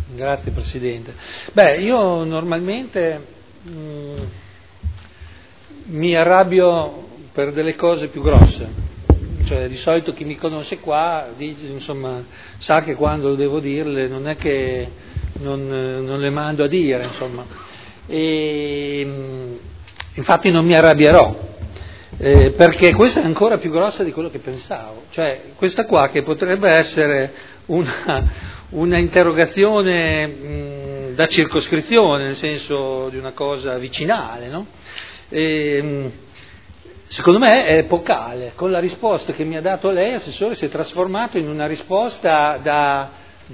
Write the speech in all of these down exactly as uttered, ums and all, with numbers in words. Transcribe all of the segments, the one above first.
Grazie Presidente. Beh, io normalmente mh, mi arrabbio per delle cose più grosse, cioè di solito chi mi conosce qua dice, insomma, sa che quando devo dirle non è che non, non le mando a dire, insomma. E, mh, infatti non mi arrabbierò. Eh, perché questa è ancora più grossa di quello che pensavo, cioè questa qua che potrebbe essere una, una interrogazione mh, da circoscrizione, nel senso di una cosa vicinale, no? E, mh, secondo me è epocale, con la risposta che mi ha dato lei, Assessore, si è trasformato in una risposta da,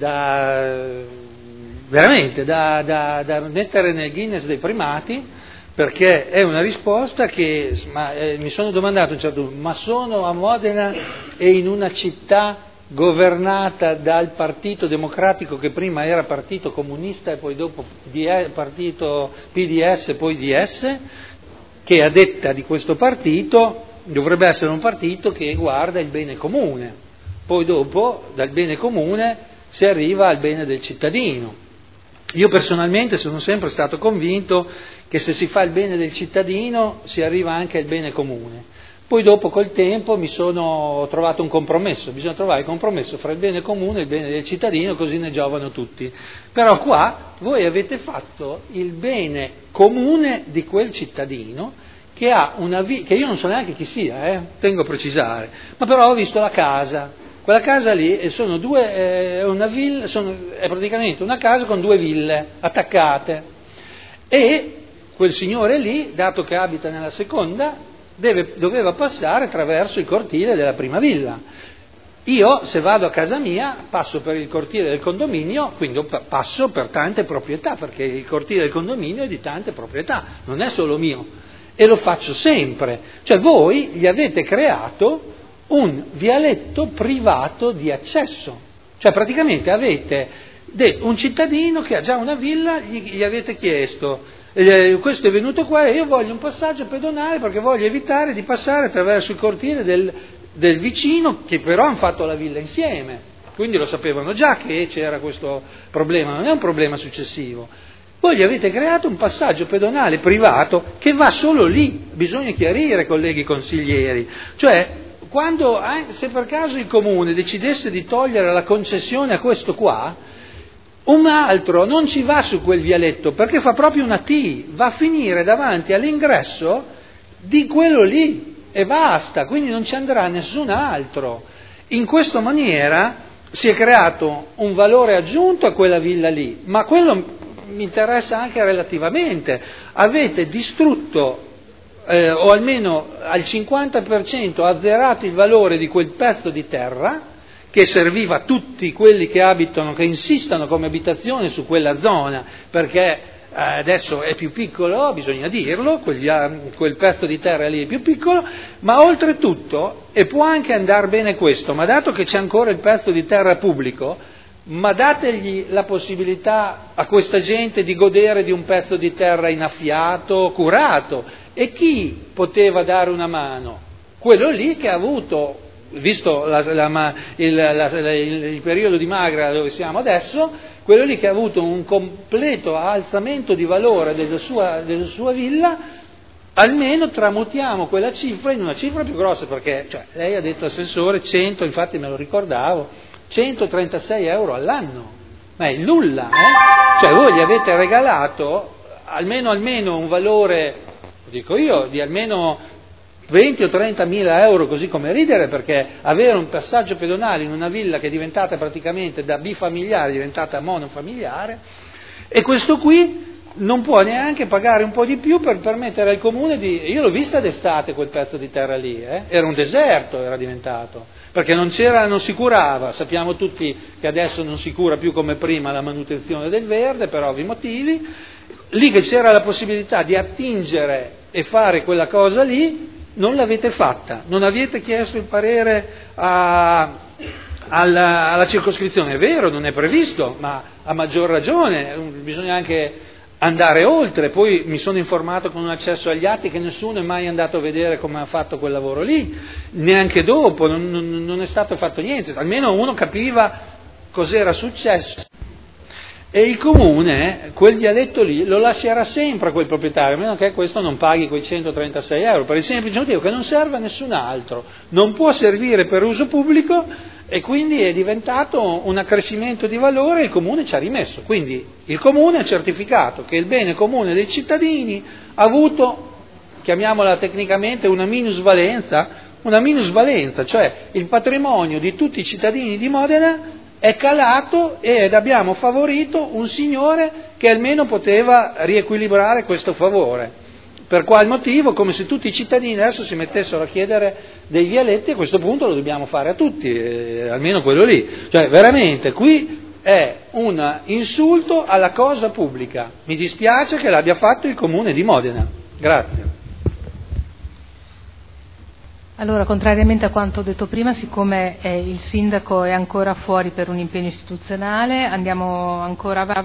da veramente da, da, da mettere nel Guinness dei primati, perché è una risposta che ma, eh, mi sono domandato a un certo punto, ma sono a Modena e in una città governata dal Partito Democratico che prima era Partito Comunista e poi dopo Partito P D S e poi D S, che a detta di questo partito dovrebbe essere un partito che guarda il bene comune, poi dopo dal bene comune si arriva al bene del cittadino. Io personalmente sono sempre stato convinto che se si fa il bene del cittadino si arriva anche al bene comune. Poi dopo col tempo mi sono trovato un compromesso, bisogna trovare il compromesso fra il bene comune e il bene del cittadino, così ne giovano tutti. Però qua voi avete fatto il bene comune di quel cittadino che ha una vita, che io non so neanche chi sia, eh, tengo a precisare, ma però ho visto la casa. Quella casa lì sono due, è, una villa, sono, è praticamente una casa con due ville attaccate e quel signore lì, dato che abita nella seconda, deve, doveva passare attraverso il cortile della prima villa. Io, se vado a casa mia, passo per il cortile del condominio, quindi passo per tante proprietà, perché il cortile del condominio è di tante proprietà, non è solo mio, e lo faccio sempre. Cioè voi gli avete creato un vialetto privato di accesso, cioè praticamente avete un cittadino che ha già una villa, gli, gli avete chiesto, eh, questo è venuto qua e io voglio un passaggio pedonale perché voglio evitare di passare attraverso il cortile del, del vicino, che però hanno fatto la villa insieme, quindi lo sapevano già che c'era questo problema, non è un problema successivo. Voi gli avete creato un passaggio pedonale privato che va solo lì, bisogna chiarire, colleghi consiglieri, cioè quando, se per caso il comune decidesse di togliere la concessione a questo qua, un altro non ci va su quel vialetto perché fa proprio una T, va a finire davanti all'ingresso di quello lì e basta, quindi non ci andrà nessun altro. In questa maniera si è creato un valore aggiunto a quella villa lì, ma quello mi interessa anche relativamente. Avete distrutto Eh, o almeno al cinquanta per cento azzerato il valore di quel pezzo di terra che serviva a tutti quelli che abitano, che insistono come abitazione su quella zona, perché eh, adesso è più piccolo, bisogna dirlo, quegli, quel pezzo di terra lì è più piccolo, ma oltretutto, e può anche andare bene questo, ma dato che c'è ancora il pezzo di terra pubblico, ma dategli la possibilità a questa gente di godere di un pezzo di terra innaffiato, curato. E chi poteva dare una mano? Quello lì che ha avuto, visto la, la, il, la, il, il periodo di magra dove siamo adesso, quello lì che ha avuto un completo alzamento di valore della sua, della sua villa, almeno tramutiamo quella cifra in una cifra più grossa, perché cioè, lei ha detto assessore cento, infatti me lo ricordavo, centotrentasei euro all'anno, ma è nulla, eh? Cioè voi gli avete regalato almeno, almeno un valore, lo dico io, di almeno venti o trenta mila euro, così come ridere, perché avere un passaggio pedonale in una villa che è diventata praticamente da bifamiliare, è diventata monofamiliare, e questo qui non può neanche pagare un po' di più per permettere al comune di... Io l'ho vista d'estate quel pezzo di terra lì, eh? Era un deserto, era diventato, perché non c'era, non si curava, sappiamo tutti che adesso non si cura più come prima la manutenzione del verde per ovvi motivi, lì che c'era la possibilità di attingere e fare quella cosa lì, non l'avete fatta, non avete chiesto il parere a... alla, alla circoscrizione, è vero, non è previsto, ma a maggior ragione, bisogna anche andare oltre. Poi mi sono informato con un accesso agli atti che nessuno è mai andato a vedere come ha fatto quel lavoro lì, neanche dopo, non, non, non è stato fatto niente, almeno uno capiva cos'era successo. E il comune, quel dialetto lì, lo lascerà sempre a quel proprietario, a meno che questo non paghi quei centotrentasei euro, per il semplice motivo che non serve a nessun altro, non può servire per uso pubblico e quindi è diventato un accrescimento di valore e il comune ci ha rimesso. Quindi il comune ha certificato che il bene comune dei cittadini ha avuto, chiamiamola tecnicamente, una minusvalenza, una minusvalenza, cioè il patrimonio di tutti i cittadini di Modena è calato ed abbiamo favorito un signore che almeno poteva riequilibrare questo favore. Per qual motivo? Come se tutti i cittadini adesso si mettessero a chiedere dei vialetti, a questo punto lo dobbiamo fare a tutti, eh, almeno quello lì. Cioè veramente qui è un insulto alla cosa pubblica. Mi dispiace che l'abbia fatto il Comune di Modena. Grazie. Allora, contrariamente a quanto ho detto prima, siccome eh, il sindaco è ancora fuori per un impegno istituzionale, andiamo ancora avanti.